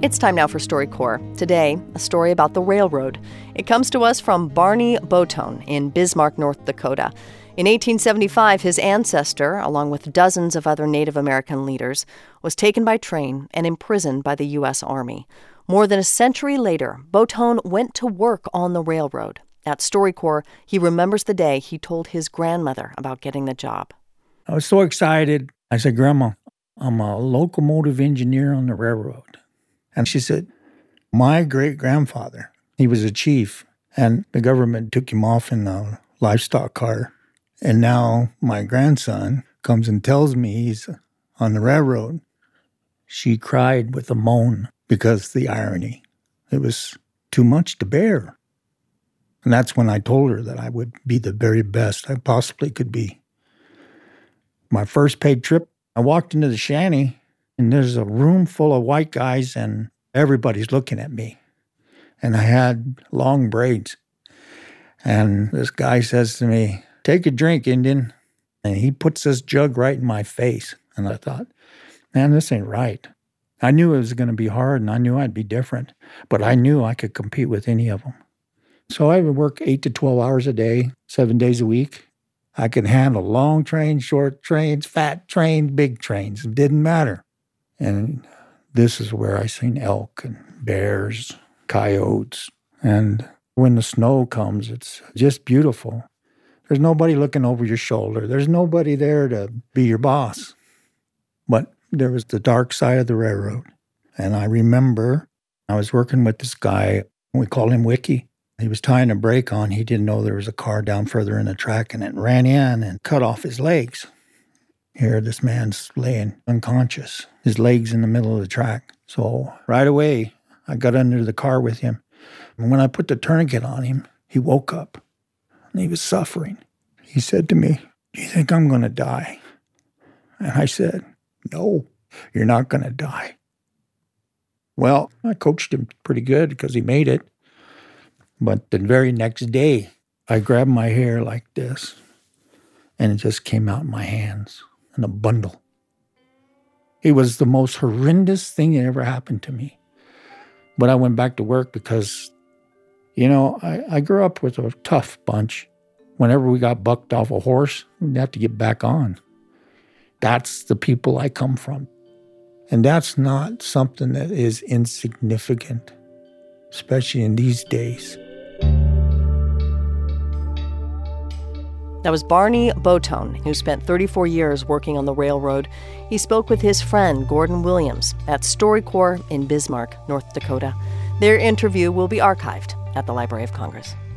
It's time now for StoryCorps. Today, a story about the railroad. It comes to us from Barney Botone in Bismarck, North Dakota. In 1875, his ancestor, along with dozens of other Native American leaders, was taken by train and imprisoned by the U.S. Army. More than a century later, Botone went to work on the railroad. At StoryCorps, he remembers the day he told his grandmother about getting the job. I was so excited. I said, "Grandma, I'm a locomotive engineer on the railroad." And she said, "My great-grandfather, he was a chief, and the government took him off in a livestock car. And now my grandson comes and tells me he's on the railroad." She cried with a moan because the irony. It was too much to bear. And that's when I told her that I would be the very best I possibly could be. My first paid trip, I walked into the shanty, and there's a room full of white guys, and everybody's looking at me. And I had long braids. And this guy says to me, "Take a drink, Indian." And he puts this jug right in my face. And I thought, man, this ain't right. I knew it was going to be hard, and I knew I'd be different. But I knew I could compete with any of them. So I would work 8 to 12 hours a day, 7 days a week. I could handle long trains, short trains, fat trains, big trains. It didn't matter. And this is where I seen elk and bears, coyotes. And when the snow comes, it's just beautiful. There's nobody looking over your shoulder. There's nobody there to be your boss. But there was the dark side of the railroad. And I remember I was working with this guy. We called him Wiki. He was tying a brake on. He didn't know there was a car down further in the track, and it ran in and cut off his legs. Here, this man's laying unconscious, his legs in the middle of the track. So right away, I got under the car with him. And when I put the tourniquet on him, he woke up, and he was suffering. He said to me, "Do you think I'm going to die?" And I said, "No, you're not going to die." Well, I coached him pretty good because he made it. But the very next day, I grabbed my hair like this, and it just came out in my hands in a bundle. It was the most horrendous thing that ever happened to me. But I went back to work because, I grew up with a tough bunch. Whenever we got bucked off a horse, we'd have to get back on. That's the people I come from. And that's not something that is insignificant, especially in these days. That was Barney Botone, who spent 34 years working on the railroad. He spoke with his friend, Gordon Williams, at StoryCorps in Bismarck, North Dakota. Their interview will be archived at the Library of Congress.